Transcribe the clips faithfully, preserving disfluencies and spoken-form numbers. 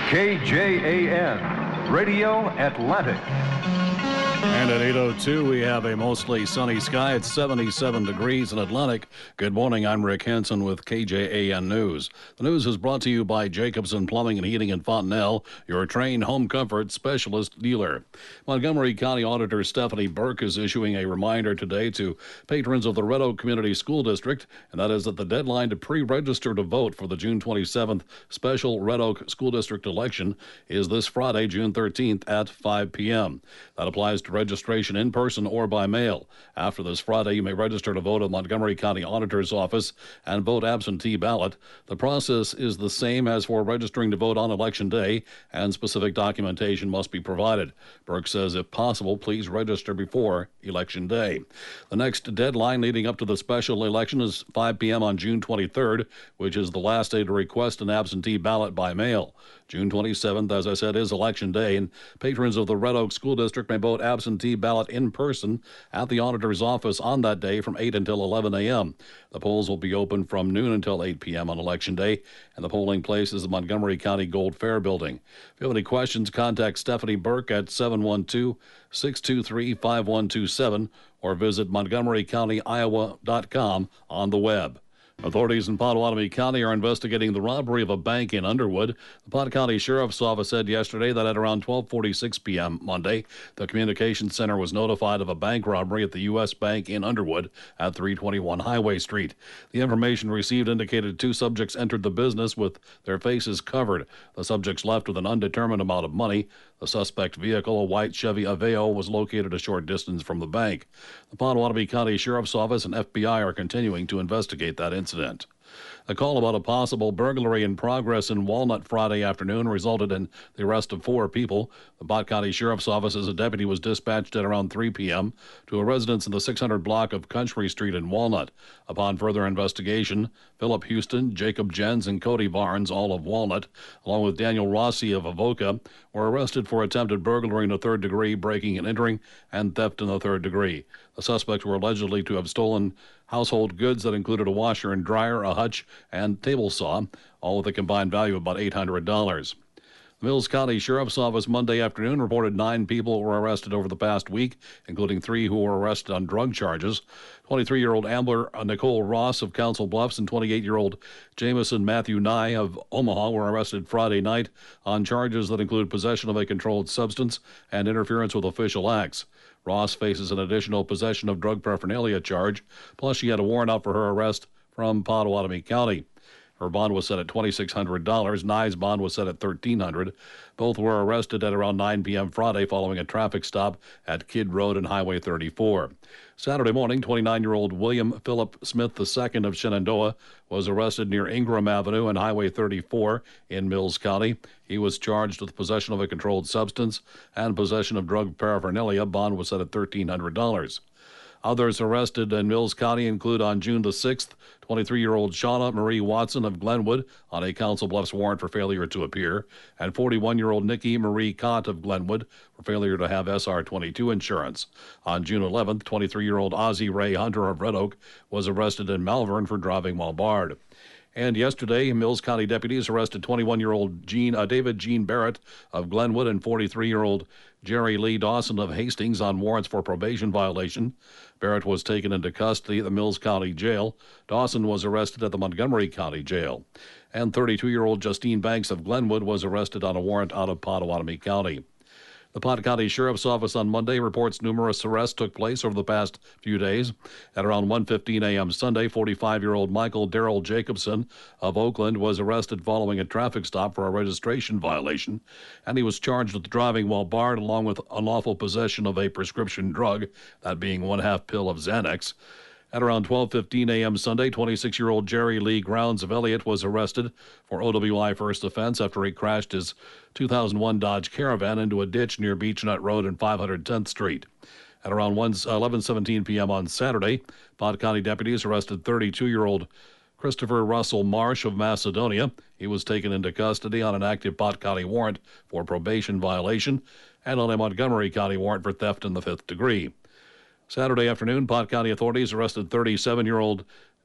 K J A N, Radio Atlantic. And at eight oh two, we have a mostly sunny sky. It's seventy-seven degrees in Atlantic. Good morning. I'm Rick Hansen with K J A N News. The news is brought to you by Jacobson Plumbing and Heating in Fontenelle, your trained home comfort specialist dealer. Montgomery County Auditor Stephanie Burke is issuing a reminder today to patrons of the Red Oak Community School District, and that is that the deadline to pre-register to vote for the June twenty-seventh special Red Oak School District election is this Friday, June thirteenth at five p.m. That applies to registration in person or by mail. After this Friday, you may register to vote at Montgomery County Auditor's Office and vote absentee ballot. The process is the same as for registering to vote on Election Day, and specific documentation must be provided. Burke says, if possible, please register before Election Day. The next deadline leading up to the special election is five p.m. on June twenty-third, which is the last day to request an absentee ballot by mail. June twenty-seventh, as I said, is Election Day, and patrons of the Red Oak School District may vote absentee ballot in person at the auditor's office on that day from eight until eleven a.m. The polls will be open from noon until eight p.m. on Election Day, and the polling place is the Montgomery County Gold Fair Building. If you have any questions, contact Stephanie Burke at seven one two, six two three, five one two seven or visit montgomery county iowa dot com on the web. Authorities in Pottawatomie County are investigating the robbery of a bank in Underwood. The Pot County Sheriff's Office said yesterday that at around twelve forty-six p.m. Monday, the Communications Center was notified of a bank robbery at the U S Bank in Underwood at three twenty-one Highway Street. The information received indicated two subjects entered the business with their faces covered. The subjects left with an undetermined amount of money. The suspect vehicle, a white Chevy Aveo, was located a short distance from the bank. The Pottawatomie County Sheriff's Office and F B I are continuing to investigate that incident. A call about a possible burglary in progress in Walnut Friday afternoon resulted in the arrest of four people. The Pot County Sheriff's Office says a deputy was dispatched at around three p.m. to a residence in the six hundred block of Country Street in Walnut. Upon further investigation, Philip Houston, Jacob Jens, and Cody Barnes, all of Walnut, along with Daniel Rossi of Avoca, were arrested for attempted burglary in the third degree, breaking and entering, and theft in the third degree. The suspects were allegedly to have stolen household goods that included a washer and dryer, a hutch, and table saw, all with a combined value of about eight hundred dollars. The Mills County Sheriff's Office Monday afternoon reported nine people were arrested over the past week, including three who were arrested on drug charges. twenty-three-year-old Ambler Nicole Ross of Council Bluffs and twenty-eight-year-old Jameson Matthew Nye of Omaha were arrested Friday night on charges that include possession of a controlled substance and interference with official acts. Ross faces an additional possession of drug paraphernalia charge, plus she had a warrant out for her arrest from Pottawatomie County. Her bond was set at twenty-six hundred dollars. Nye's bond was set at thirteen hundred dollars. Both were arrested at around nine p.m. Friday following a traffic stop at Kidd Road and Highway thirty-four. Saturday morning, twenty-nine-year-old William Philip Smith the Second of Shenandoah was arrested near Ingram Avenue and Highway thirty-four in Mills County. He was charged with possession of a controlled substance and possession of drug paraphernalia. Bond was set at thirteen hundred dollars. Others arrested in Mills County include on June the sixth, twenty-three-year-old Shauna Marie Watson of Glenwood on a Council Bluffs warrant for failure to appear, and forty-one-year-old Nikki Marie Cott of Glenwood for failure to have S R twenty-two insurance. On June eleventh, twenty-three-year-old Ozzie Ray Hunter of Red Oak was arrested in Malvern for driving while barred. And yesterday, Mills County deputies arrested twenty-one-year-old Gene, uh, David Gene Barrett of Glenwood and forty-three-year-old Jerry Lee Dawson of Hastings on warrants for probation violation. Barrett was taken into custody at the Mills County Jail. Dawson was arrested at the Montgomery County Jail. And thirty-two-year-old Justine Banks of Glenwood was arrested on a warrant out of Pottawatomie County. The Pot County Sheriff's Office on Monday reports numerous arrests took place over the past few days. At around one fifteen a.m. Sunday, forty-five-year-old Michael Darrell Jacobson of Oakland was arrested following a traffic stop for a registration violation, and he was charged with driving while barred along with unlawful possession of a prescription drug, that being one half pill of Xanax. At around twelve fifteen a.m. Sunday, twenty-six-year-old Jerry Lee Grounds of Elliott was arrested for O W I first offense after he crashed his two thousand one Dodge Caravan into a ditch near Beechnut Road and five hundred tenth Street. At around eleven seventeen p.m. on Saturday, Pot County deputies arrested thirty-two-year-old Christopher Russell Marsh of Macedonia. He was taken into custody on an active Pot County warrant for probation violation and on a Montgomery County warrant for theft in the fifth degree. Saturday afternoon, Pot County authorities arrested thirty-seven-year-old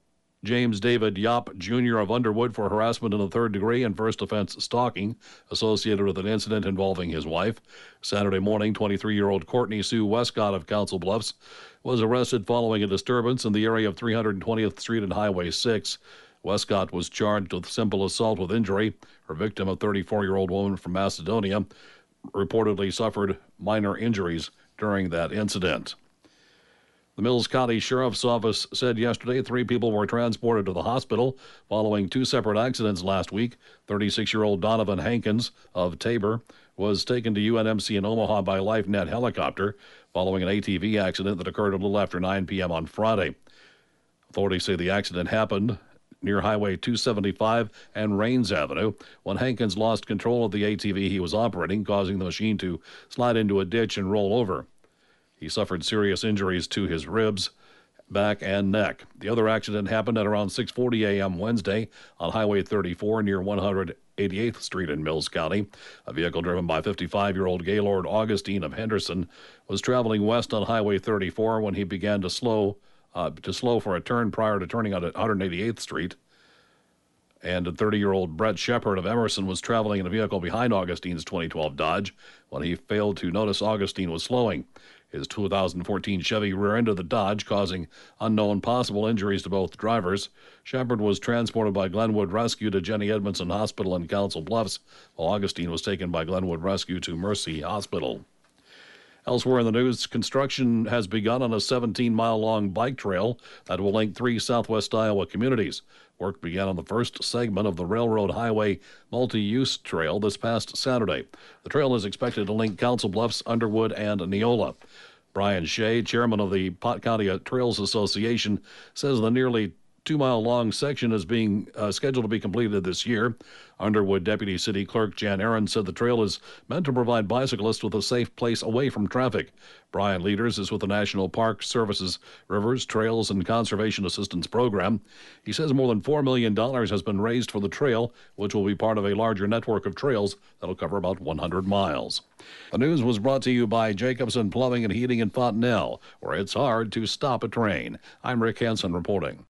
James David Yop, Junior of Underwood for harassment in the third degree and first offense stalking associated with an incident involving his wife. Saturday morning, twenty-three-year-old Courtney Sue Westcott of Council Bluffs was arrested following a disturbance in the area of three hundred twentieth Street and Highway six. Westcott was charged with simple assault with injury. Her victim, a thirty-four-year-old woman from Macedonia, reportedly suffered minor injuries during that incident. The Mills County Sheriff's Office said yesterday three people were transported to the hospital following two separate accidents last week. thirty-six-year-old Donovan Hankins of Tabor was taken to U N M C in Omaha by LifeNet helicopter following an A T V accident that occurred a little after nine p.m. on Friday. Authorities say the accident happened near Highway two seventy-five and Rains Avenue when Hankins lost control of the A T V he was operating, causing the machine to slide into a ditch and roll over. He suffered serious injuries to his ribs, back, and neck. The other accident happened at around six forty a.m. Wednesday on Highway thirty-four near one hundred eighty-eighth Street in Mills County. A vehicle driven by fifty-five-year-old Gaylord Augustine of Henderson was traveling west on Highway thirty-four when he began to slow uh, to slow for a turn prior to turning on at one hundred eighty-eighth Street. And thirty-year-old Brett Shepard of Emerson was traveling in a vehicle behind Augustine's twenty twelve Dodge when he failed to notice Augustine was slowing. His two thousand fourteen Chevy rear-ended the Dodge, causing unknown possible injuries to both drivers. Shepard was transported by Glenwood Rescue to Jenny Edmondson Hospital in Council Bluffs, while Augustine was taken by Glenwood Rescue to Mercy Hospital. Elsewhere in the news, construction has begun on a seventeen-mile-long bike trail that will link three southwest Iowa communities. Work began on the first segment of the Railroad Highway multi-use trail this past Saturday. The trail is expected to link Council Bluffs, Underwood, and Neola. Brian Shea, chairman of the Pot County Trails Association, says the nearly two-mile-long section is being uh, scheduled to be completed this year. Underwood Deputy City Clerk Jan Aaron said the trail is meant to provide bicyclists with a safe place away from traffic. Brian Leaders is with the National Park Service's Rivers, Trails, and Conservation Assistance Program. He says more than four million dollars has been raised for the trail, which will be part of a larger network of trails that'll cover about one hundred miles. The news was brought to you by Jacobson Plumbing and Heating in Fontenelle, where it's hard to stop a train. I'm Rick Hansen reporting.